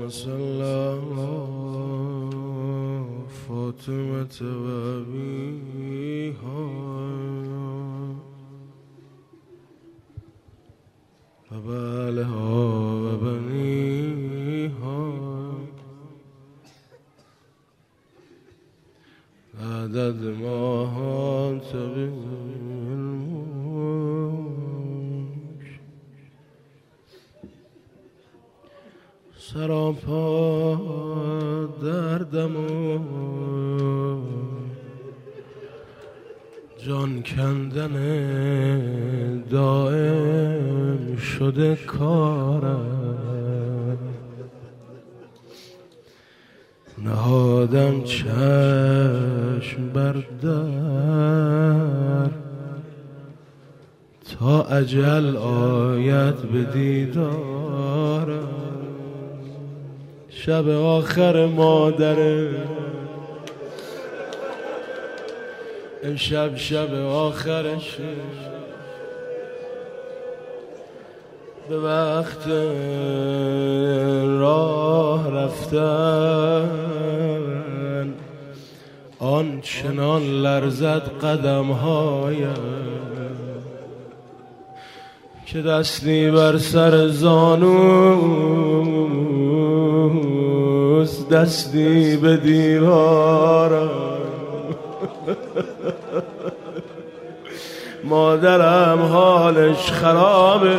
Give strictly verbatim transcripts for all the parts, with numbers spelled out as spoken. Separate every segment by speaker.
Speaker 1: صل على فاطمة وأبيها وبعلها وبنيها عدد ما أنت بالملك سراپا دردم و جان کندن دائم شده کارم نهادم چشم بر در تا اجل آید به دیدارم شب آخر مادره امشب شب آخرش به وقت راه رفتن آن چنان لرزد قدم‌هایم که دستی بر سر زانوست دستی به دیوارم مادرم حالش خرابه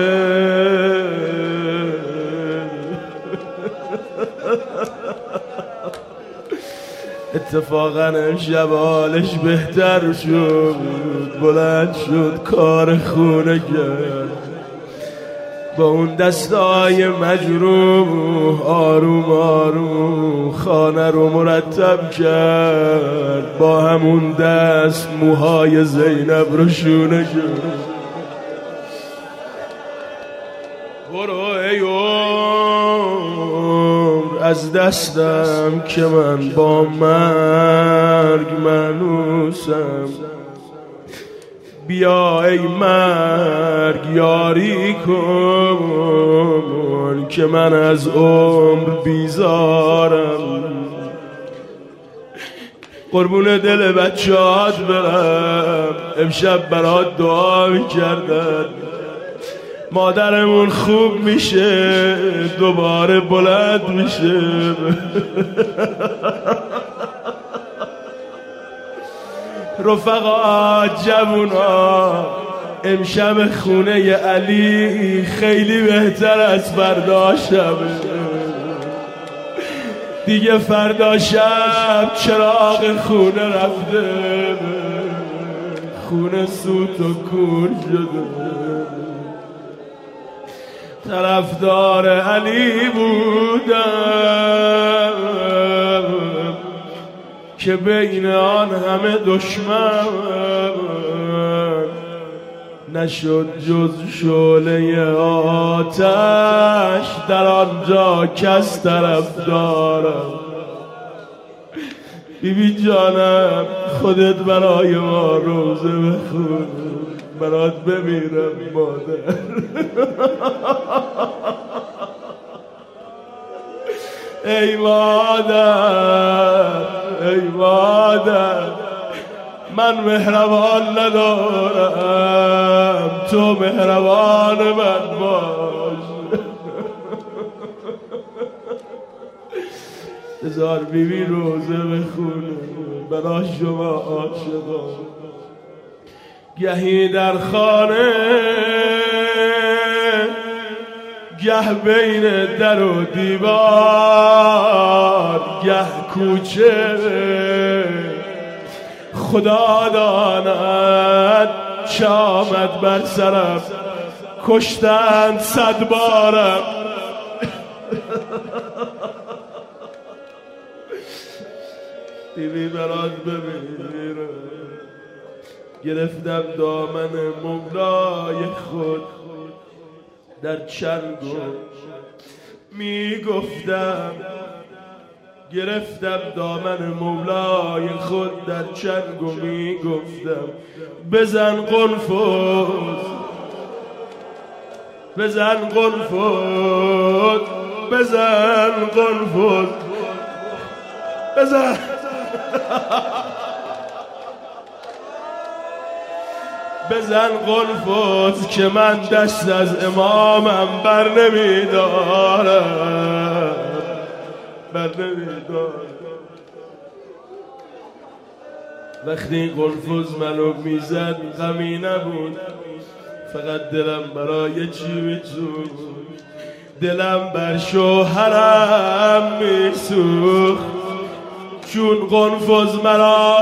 Speaker 1: اتفاقا امشب حالش بهتر شد بلند شد کار خونه کرد با اون دستای مجروح آروم آروم خانه رو مرتب کرد با همون دست موهای زینب رو شونه کرد برو ای عمر از دستم که من با مرگ منوسم بیا ای مرگ یاری کن که من از عمر بیزارم قربون دل بچه‌هات برم امشب برات دعا می‌کردن مادرمون خوب میشه دوباره بلند میشه رفقا جوونا امشب خونه علی خیلی بهتر از فردا شبه دیگه فردا شب چراغ خونه رفته خونه سوت و کور شده طرفدار علی بودم که بین آن همه دشمن نشد جز شعله آتش در آنجا کس طرفدارم بی بی جانم خودت برای ما روزه بخون برات بمیرم مادر ای مادر ای مادر من مهربان ندارم تو مهربان من باش بذار بیبی روزه بخونه برای شما عاشقان گهی در خانه گه بین در و دیوار گه کوچه خدا داند چه آمد بر سرم کشتند صد بارم بیبی برات بمیرم گرفتم دامن مولای خود در چنگو می گفتم گرفتم دامن مولای خود در چنگو می گفتم بزن قنفذ بزن قنفذ بزن قنفذ بزن بزن قنفذ که من دست از امامم بر نمیدارم بر نمیدارم. وقتی قنفذ منو میزد غمی نبود، فقط دلم برای چی میسوخت، دلم بر شوهرم میسوخت چون قنفذ مرا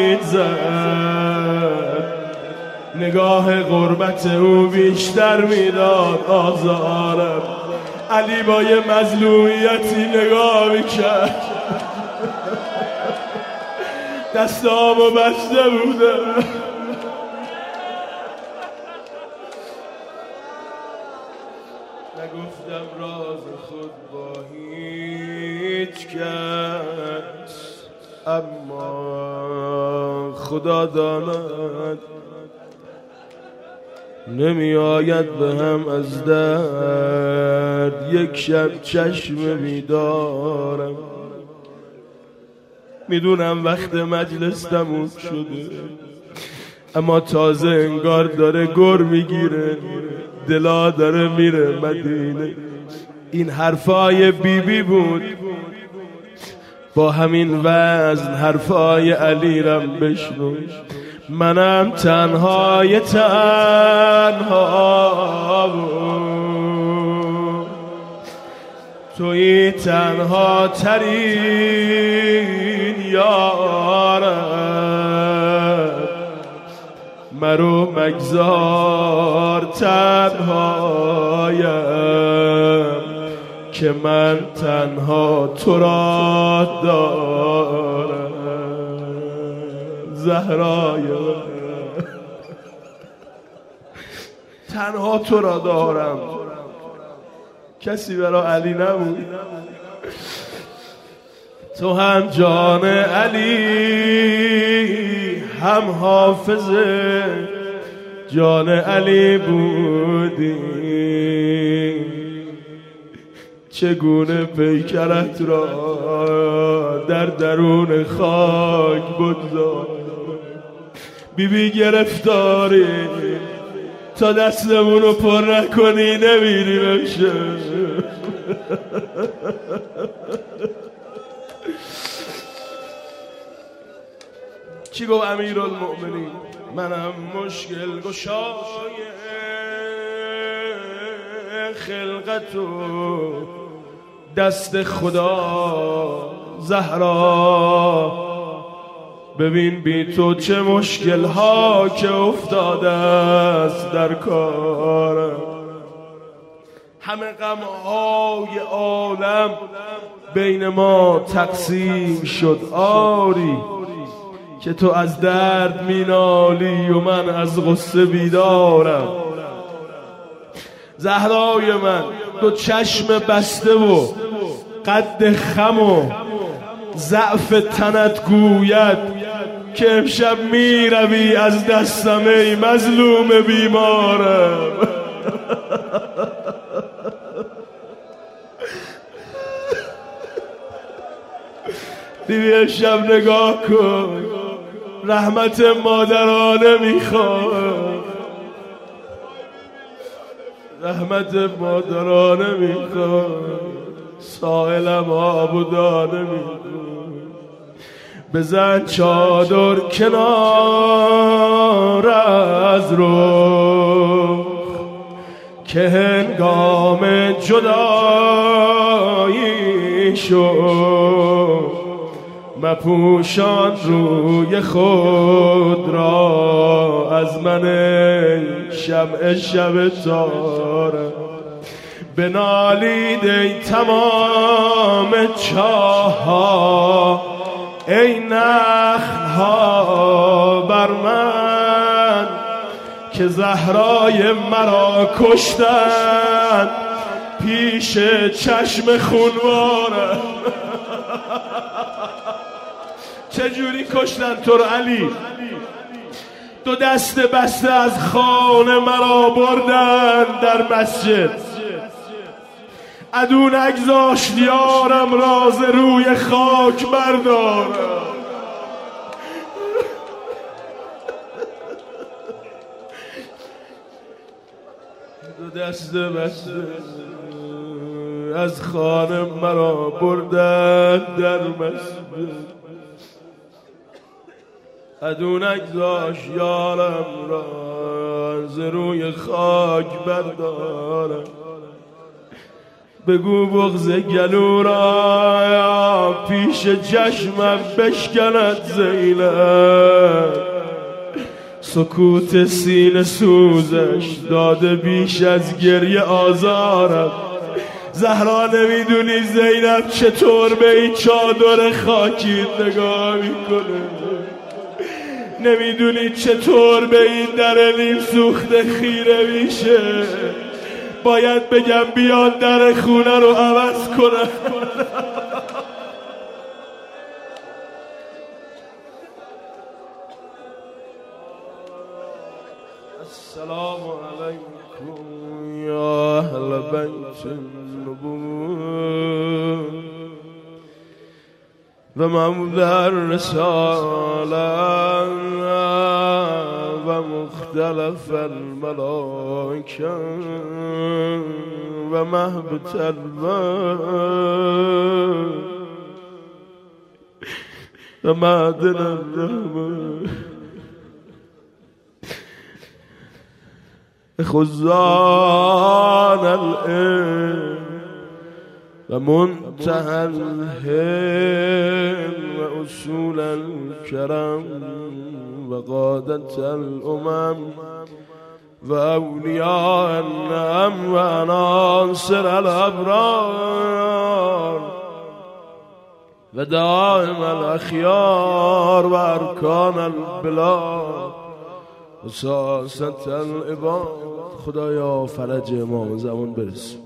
Speaker 1: میزد. نگاه غربت او بیشتر میداد آزارم. علی با یه مظلومیتی نگاه میکرد، دستامو بسته بودم. نگفتم راز خود با هیچ کس، اما خدا داند نمی آید به هم از درد. یک شب چشم بیدارم، میدونم وقت مجلس تموم شده، اما تازه انگار داره گر میگیره، دلا داره میره مدینه. این حرفای بی بی بود، با همین وزن حرفای علی رم بشنو. منم تنهای تنها بود، توی تنها ترین یارم. مرو مگذار تنهایم که من تنها تو را دارم. زهرای تنها تو را دارم، کسی برای علی نبود. تو هم جان علی، هم حافظ جان علی بودی. چگونه پیکرت را در درون خاک بگذار. بی بی گرفتاری تا دستمونو پر نکنی نمیریم امشب. چی گفت امیرالمؤمنین؟ منم مشکل گشای خلقت و دست خدا. زهرا ببین بی تو چه مشکل ها که افتاده است در کارم. همه غم های عالم بین ما تقسیم شد، آری که تو از درد مینالی و من از غصه بیدارم. زهرای من تو چشم بسته و قد خم و ضعف تنت گوید که امشب می روی از دستم ای مظلوم بیمارم. دیدی امشب نگاه کن، رحمت مادرانه میخواد، رحمت مادرانه میخواد، سائلم آبودانه میخواد. بزن چادر کنار از رو که هنگام جدایی شد. مپوشان روی خود را از من شمع شب تارم. بنالید ای تمام چاها، ای نخلها بر من که زهرای مرا کشتن پیش چشم خونوارم. چجوری کشتن تو رو علی؟ دو دست بسته از خانه مرا بردن در مسجد. عدو نگذاشت یارم راز روی خاک بردارم. دو دست بسته از خانه مرا بردن در مسجد، عدو نگذاشت یارم را ز روی خاک بردارم. بگو بغض گلو را پیش چشمم بشکند زینب، سکوت سینه سوزش داده بیش از گریه آزارم. زهرا نمیدونی زینب چطور به این چادر خاکی نگاه میکنه، نمیدونی چطور به این در نیم سوخته خیره میشه. باید بگم بیان در خونه رو عوض کنه. السلام علیکم یا اهل بیت النبوة و مبدأ الرسالة و مختلف الملائکه و مهبط البر و معدن الرحمة خزان العلم و منتهى الهل و اصول الكرم و قادة الامم و اولیاء النعم و عناصر الابرار و دائم الاخیار و ارکان البلاد و ساست العباد. خدایا فرج امام زمان برسون.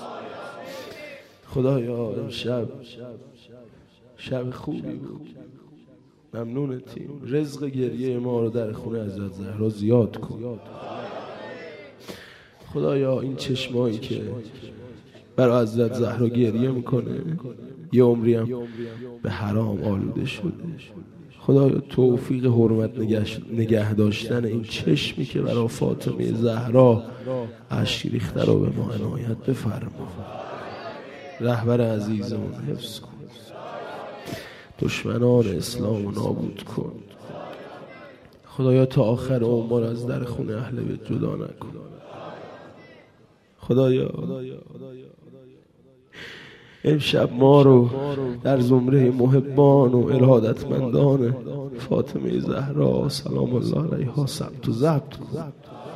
Speaker 1: خدایا امشب شب خوبی بود، ممنونتیم. رزق گریه ما رو در خونه حضرت زهرا زیاد کن. خدایا این چشمایی که برای حضرت زهرا گریه میکنه یه عمری هم به حرام آلوده شده، خدایا توفیق حرمت نگه داشتن این چشمی که برای فاطمه زهرا اشک ریخته رو به ما عنایت بفرما. رهبر عزیزمون حفظ کن، دشمنان اسلام رو نابود کن. خدایا تا آخر عمر از در خونه اهل بیت جدا نکن. خدایا امشب ما رو در زمره محبان و ارادتمندان فاطمه زهرا سلام الله علیها ثبت و ضبط کن.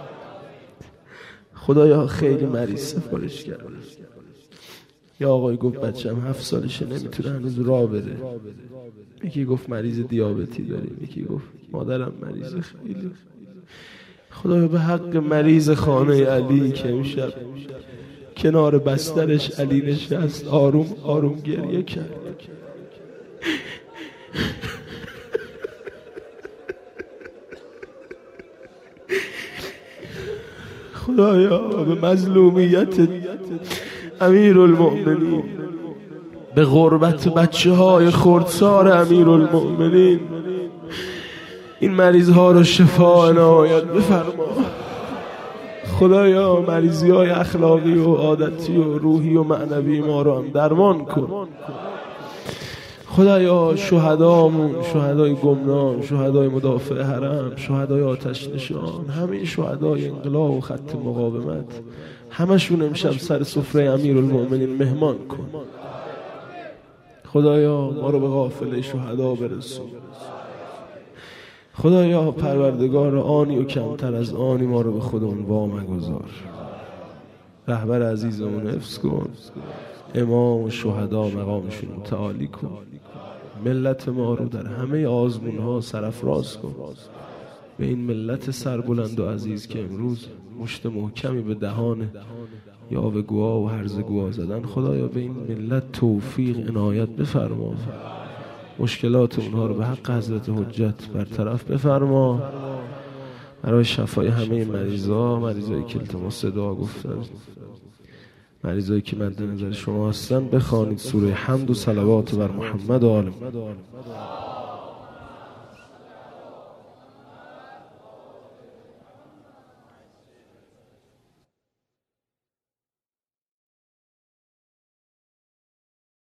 Speaker 1: خدایا خیلی مریض سفارش کرد. یا آقای گفت بچه‌م هفت سالشه نمیتونه هنوز راه بره، یکی گفت مریض دیابتی داریم، یکی گفت مادرم مریض خیلی. خدایا به حق مریض خانه علی که امشب کنار بسترش علی نشست آروم آروم گریه کرد، خدایا به مظلومیت امیر المؤمنین، به غربت بچه های خردسار امیر المؤمنین این مریض ها رو شفا عنایت بفرما. خدایا مریضی های اخلاقی و عادتی و روحی و معنوی ما رو هم درمان کن. خدایا شهدامون، شهدای گمنام، شهدای مدافع حرم، شهدای آتش نشان، همه شهدای انقلاب و خط مقاومت، همشون امشب سر سفره امیرالمؤمنین مهمان کن. خدایا ما رو به قافله شهدا برسون. خدایا پروردگار آنی و کمتر از آنی ما رو به خودمون وامگذار. رهبر عزیزمون حفظ کن، امام و شهدا مقامشون متعالی کن. ملت ما رو در همه آزمونها سرافراز کن. به این ملت سربلند و عزیز که امروز مشت محکمی به دهان یاوه گوا و هرزه گوا زدن، خدایا به این ملت توفیق عنایت بفرما. مشکلات اونها رو به حق حضرت حجت برطرف بفرما. برای شفای همه مریضا، مریضای که التماس دعا گفتن، مریضایی که مد نظر شما هستن بخوانید سوره حمد و صلوات بر محمد و آل محمد.